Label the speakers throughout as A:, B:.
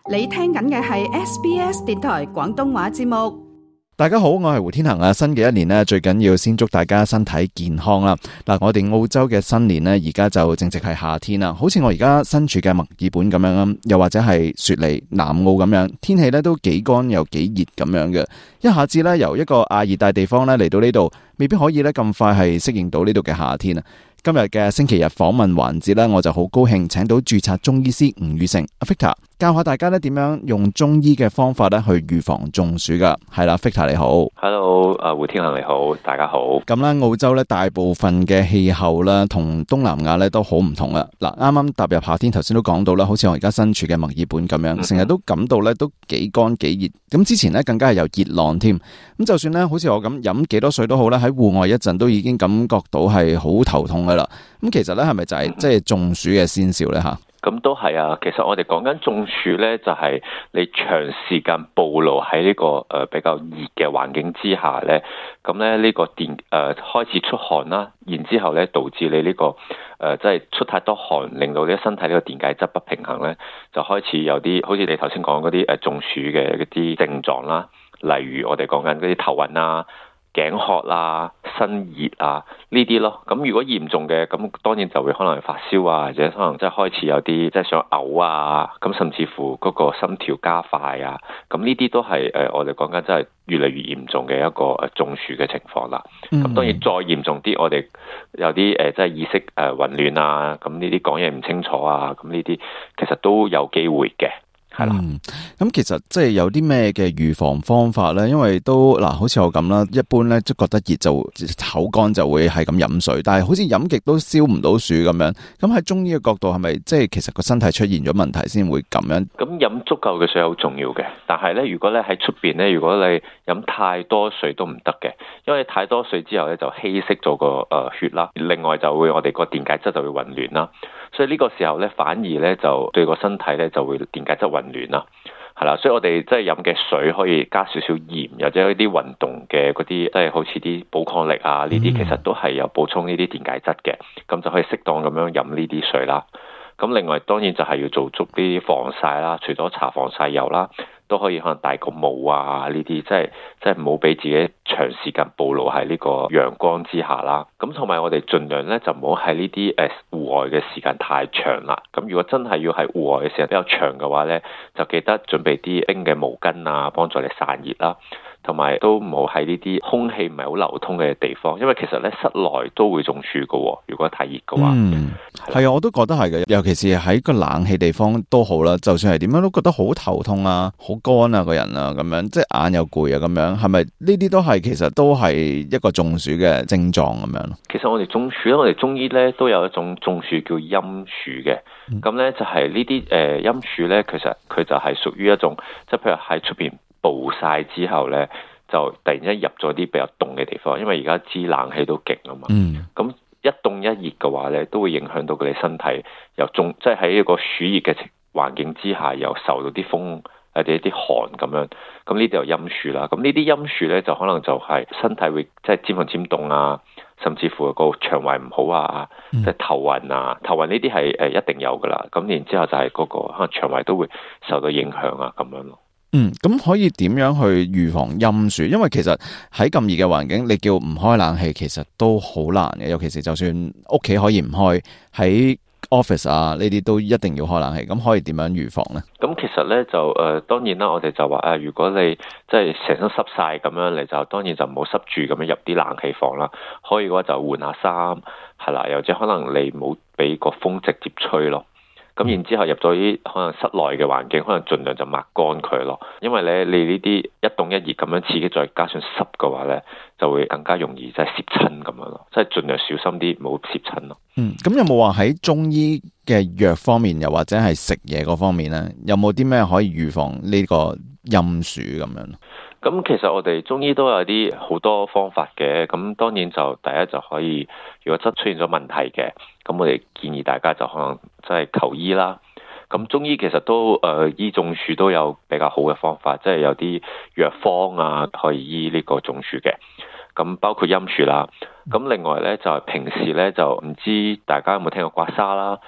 A: 你聽緊嘅係 SBS 電台廣東話節目。
B: 大家好，我係胡天恒啊！新嘅一年呢，最緊要先祝大家身體健康啦。嗱，我哋澳洲嘅新年呢，而家就正值係夏天啦。好似我而家身處嘅墨爾本咁樣，又或者係雪梨、南澳咁樣，天氣呢都幾乾又幾熱咁樣嘅。一下子呢，由一個亞熱帶地方呢嚟到呢度，未必可以呢咁快係適應到呢度嘅夏天啊。今日嘅星期日訪問環節呢，我就好高興請到註冊中醫師吳宇成 Victor 教下大家呢點樣用中醫嘅方法呢去預防中暑噶。係啦 Victor 你好。
C: Hello， 胡天恒你好，大家好。
B: 咁啦，澳洲呢大部分嘅氣候啦同東南亞呢都好唔同啦。嗱，啱啱踏入夏天，頭先都講到啦，好似我而家身處嘅墨爾本咁樣，成日都感到呢都幾乾幾熱。咁之前呢更加係有熱浪添。咁就算呢好似我咁飲幾多水都好啦，喺戶外一陣都已經感覺到係好頭痛噶啦。咁其實咧係咪就係即係中暑嘅先兆咧吓？
C: 咁都係啊，其實我哋講緊中暑咧，就係你長時間暴露喺呢個比較熱嘅環境之下咧，咁咧呢個開始出汗啦，然之後咧導致你呢個即係出太多汗，令到你身體呢個電解質不平衡咧，就開始有啲好似你頭先講嗰啲中暑嘅一啲症狀啦，例如我哋講緊嗰啲頭暈啊、頸渴啊、身熱啊呢啲咯。咁如果嚴重嘅，咁當然就會可能係發燒啊，或者可能即係開始有啲即係想嘔啊，咁甚至乎嗰個心跳加快啊，咁呢啲都係我哋講緊真係越嚟越嚴重嘅一個中暑嘅情況啦。咁當然再嚴重啲，我哋有啲即係意識混亂啊，咁呢啲講嘢唔清楚啊，咁呢啲其實都有機會嘅。係啦，
B: 咁其實即係有啲咩嘅預防方法咧？因為都嗱，好似我咁啦，一般咧都覺得熱就口乾就會係咁飲水，但係好似飲極都消唔到暑咁樣。咁喺中醫嘅角度係咪即係其實個身體出現咗問題先會咁樣？咁
C: 飲足夠嘅水好重要嘅，但係咧如果咧喺出邊咧，如果你飲太多水都唔得嘅，因為太多水之後咧就稀釋咗個血啦，另外就會我哋個電解質就會混亂啦。所以呢個時候咧，反而咧就對個身體咧就會電解質混亂啦，係啦。所以我哋即係飲嘅水可以加少少鹽，或者一啲運動嘅嗰啲，即係好似啲寶礦力啊呢啲，其實都係有補充呢啲電解質嘅，咁就可以適當咁樣飲呢啲水啦。咁另外當然就係要做足啲防曬啦，除咗搽防曬油啦，都可以可能戴個帽啊呢啲，即係唔好俾自己長時間暴露喺呢個陽光之下啦。咁同埋我哋盡量咧就唔好喺呢啲戶外嘅時間太長啦。咁如果真係要喺戶外嘅時間比較長嘅話咧，就記得準備啲冰嘅毛巾啊，幫助你散熱啦。同埋都唔好喺呢啲空氣唔係好流通嘅地方，因為其實咧室內都會中暑㗎，如果太熱嘅話。
B: 係啊，我都覺得係嘅，尤其是喺個冷氣地方都好啦。就算係點樣都覺得好頭痛啊，好乾啊個人啊咁樣，即係眼又攰啊咁樣，係咪呢啲都係其實都係一個中暑嘅症狀咁樣？
C: 其實我哋中暑咧，我哋中醫咧都有一種中暑叫陰暑嘅，咁咧就係呢啲陰暑咧，其實佢就係屬於一種，即係譬如喺出邊暴曬之後咧，就突然間入咗啲比較凍嘅地方，因為而家支冷氣都勁啊嘛。咁一凍一熱嘅話咧，都會影響到佢哋身體又即係喺一個暑熱嘅環境之下，又受到啲風或者啲寒咁樣。咁呢啲就陰暑啦。咁呢啲陰暑咧，就可能就係身體會即係尖寒尖凍啊，甚至乎個腸胃唔好啊，即係頭暈啊，頭暈呢啲係一定有噶啦。咁然之後就係嗰個可能腸胃都會受到影響啊，咁樣咯。
B: 咁可以點樣去預防陰暑？因為其實喺咁熱嘅環境，你叫唔開冷氣，其實都好難嘅。尤其是就算屋企可以唔開，喺 office 啊呢啲都一定要開冷氣。咁可以點樣預防呢？咁
C: 其實咧就當然啦，我哋就話如果你即係成身濕晒咁樣，你就當然就唔好濕住咁樣入啲冷氣房啦。可以嘅話就換下衫，係啦，又或者可能你唔好俾個風直接吹咯。咁然之後入咗啲可能室內嘅環境，可能盡量就抹乾佢咯。因為咧你呢啲一凍一熱咁樣刺激，再加上濕嘅話咧，就會更加容易即係攝親咁樣咯。即係盡量小心啲，唔好攝親咯。
B: 咁有冇話喺中醫嘅藥方面，又或者係食嘢嗰方面咧，有冇啲咩可以預防呢個陰暑咁樣？
C: 咁其實我哋中醫都有啲好多方法嘅，咁當然就第一就可以，如果真出現咗問題嘅，咁我哋建議大家就可能即係求醫啦。咁中醫其實都醫中暑都有比較好嘅方法，即係有啲藥方啊可以醫呢個中暑嘅。咁包括陰暑啦。咁另外咧就係平時咧就唔知大家有冇聽過刮痧啦。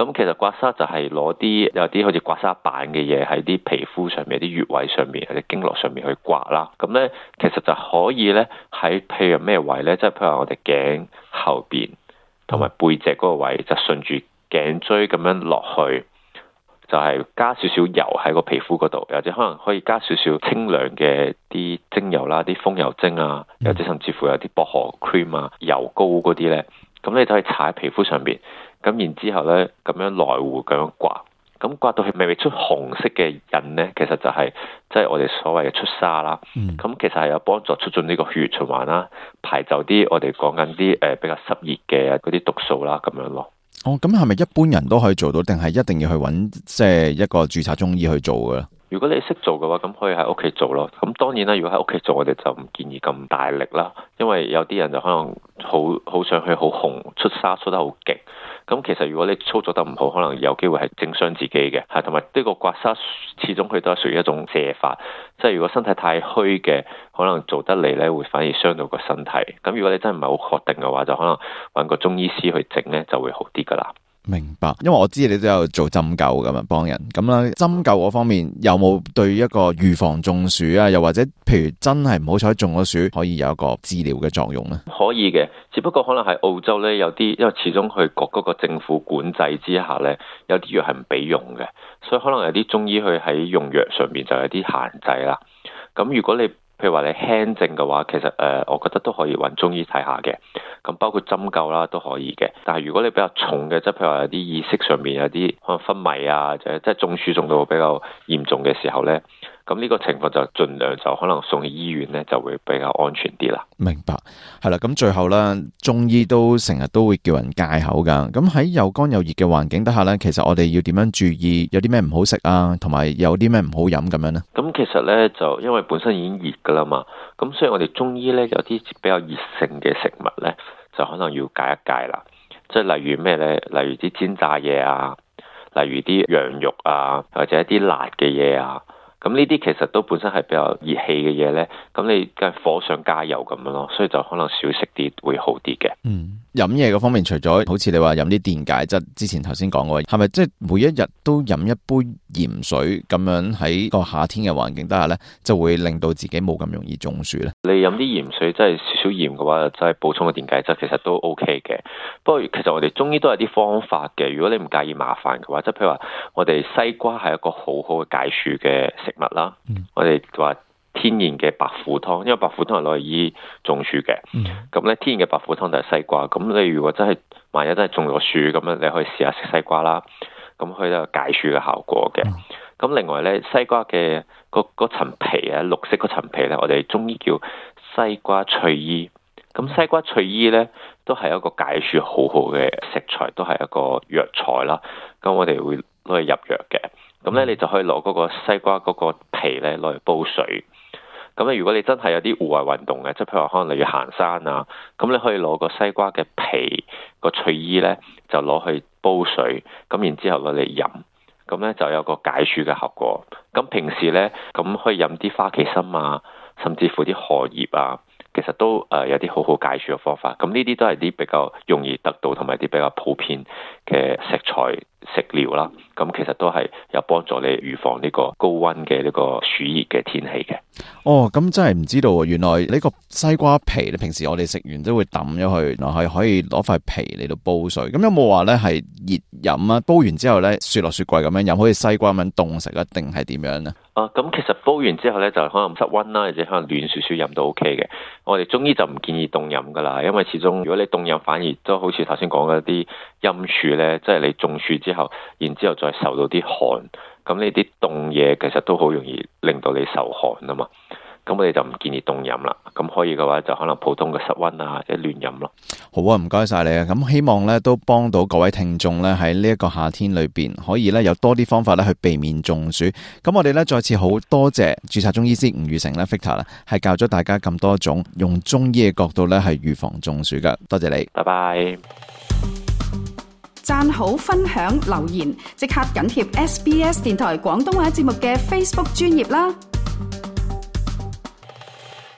C: 咁其實刮痧就係攞啲有啲好似刮痧板嘅嘢喺啲皮膚上面、啲穴位上面或者經絡上面去刮啦。咁咧其實就可以咧喺譬如咩位咧，即係譬如話我哋頸後邊同埋背脊嗰個位，就順住頸椎咁樣落去，就係加少少油喺個皮膚嗰度，或者可能可以加少少清涼嘅啲精油啦、啲風油精啊，或者甚至乎有啲薄荷 cream 啊、油膏嗰啲咧，咁你就可以搽喺皮膚上邊。咁然之後咧，咁樣來回咁樣刮，咁刮到佢微微出紅色嘅印咧，其實就係即係我哋所謂嘅出痧啦。咁其實係有幫助促進呢個血液循環啦，排走啲我哋講緊啲比較濕熱嘅嗰啲毒素啦，咁樣咯。
B: 哦，咁係咪一般人都可以做到，定係一定要去揾即係一個註冊中醫去做嘅咧？
C: 如果你識做嘅話，咁可以喺屋企做咯。咁當然啦，如果喺屋企做，我哋就唔建議咁大力啦，因為有啲人就可能好想去好紅出痧出得好勁。咁其實如果你操作得唔好，可能有機會係整傷自己嘅。係同埋呢個刮痧始終佢都係屬於一種瀉法，即係如果身體太虛嘅，可能做得嚟咧會反而傷到個身體。咁如果你真係唔係好確定嘅話，就可能揾個中醫師去整咧就會好啲噶啦。
B: 明白，因為我知你都有做針灸咁樣幫人，咁啦針灸嗰方面有冇對一個預防中暑啊，又或者譬如真係唔好彩中咗暑，可以有一個治療嘅作用咧？可
C: 以嘅，只不過可能喺澳洲咧有啲，因為始終佢嗰個政府管制之下咧，有啲藥係唔俾用嘅，所以可能有啲中醫去喺用藥上面就有啲限制啦。咁如果你譬如話你輕症嘅話，其實我覺得都可以揾中醫睇下嘅。咁包括針灸啦都可以嘅。但係如果你比較重嘅，即係譬如話有啲意識上面有啲可能昏迷啊，或者即係中暑中到比較嚴重嘅時候咧，咁呢個情況就盡量就可能送去醫院咧，就會比較安全啲啦。明白，係啦。咁最後啦，中醫都成日都會叫人戒口噶。咁喺又乾又熱嘅環境底下咧，其實我哋要點樣注意？有啲咩唔好食啊？同埋有啲咩唔好飲咁樣咧？咁其實咧就因為本身已經熱噶啦嘛，咁所以我哋中醫咧有啲比較熱性嘅食物咧，就可能要戒一戒啦。即係例如咩咧？例如啲煎炸嘢啊，例如啲羊肉啊，或者一啲辣嘅嘢啊。咁呢啲其實都本身係比較熱氣嘅嘢咧，咁你梗係火上加油咁樣咯，所以就可能少食啲會好啲嘅。飲嘢嗰方面，除咗好似你話飲啲電解質，之前頭先講過，係咪即係每一日都飲一杯鹽水咁樣喺個夏天嘅環境底下咧，就會令到自己冇咁容易中暑咧？你飲啲鹽水，即係少少鹽嘅話，即係補充個電解質，其實都 OK 嘅。不過其實我哋中醫都有啲方法嘅，如果你唔介意麻煩嘅話，即係譬如話我哋西瓜係一個好好嘅解暑嘅食物啦。我哋話天然嘅白虎湯，因為白虎湯係攞嚟醫中暑嘅。咁咧天然嘅白虎湯就係西瓜。咁你如果真係萬一真係中咗暑咁樣，你可以試下食西瓜啦。咁佢都有解暑嘅效果嘅。咁另外咧，西瓜嘅嗰層皮啊，綠色嗰層皮咧，我哋中醫叫西瓜翠衣。咁西瓜翠衣咧都係一個解暑好好嘅食材，都係一個藥材啦。咁我哋會攞嚟入藥嘅。咁咧你就可以攞嗰個西瓜嗰個皮咧攞嚟煲水。咁咧如果你真係有啲戶外運動嘅，即係譬如話可能你要行山啊，咁你可以攞個西瓜嘅皮個翠衣咧，就攞去煲水，咁然之後攞嚟飲，咁咧就有個解暑嘅效果。咁平時咧，咁可以飲啲花旗參啊，甚至乎啲荷葉啊。其實都有啲好好解暑嘅方法，咁呢啲都係啲比較容易得到同埋啲比較普遍嘅食材食療啦。咁其實都係有幫助你預防呢個高溫嘅呢個暑熱嘅天氣嘅。哦，咁真係唔知道喎，原來呢個西瓜皮咧，平時我哋食完都會抌咗佢，原來係可以攞塊皮嚟到煲水。咁有冇話咧係熱飲啊？煲完之後咧雪落雪櫃咁樣飲，好似西瓜咁樣凍食啊？定係點樣咧？咁其實煲完之後咧，就可能室溫啦，或者可能暖少少飲都 OK 嘅。我哋中醫就唔建議凍飲噶啦，因為始終如果你凍飲，反而都好似頭先講嗰啲陰暑咧，即係你中暑之後，然之後再受到啲寒，咁呢啲凍嘢其實都好容易令到你受寒啊嘛。咁我哋就唔建議凍飲啦。咁可以嘅話，就可能普通嘅室溫啊，或者暖飲咯。好啊，唔該晒你啊。咁希望咧都幫到各位聽眾咧喺呢一個夏天裏邊，可以咧有多啲方法咧去避免中暑。咁我哋咧再次好多謝註冊中醫師吳裕成咧 Victor 啦，係教咗大家咁多種用中醫嘅角度咧係預防中暑噶。多謝你，拜拜。
A: 讚好、分享、留言，即刻緊貼SBS 電台廣東話節目嘅 Facebook 專頁啦。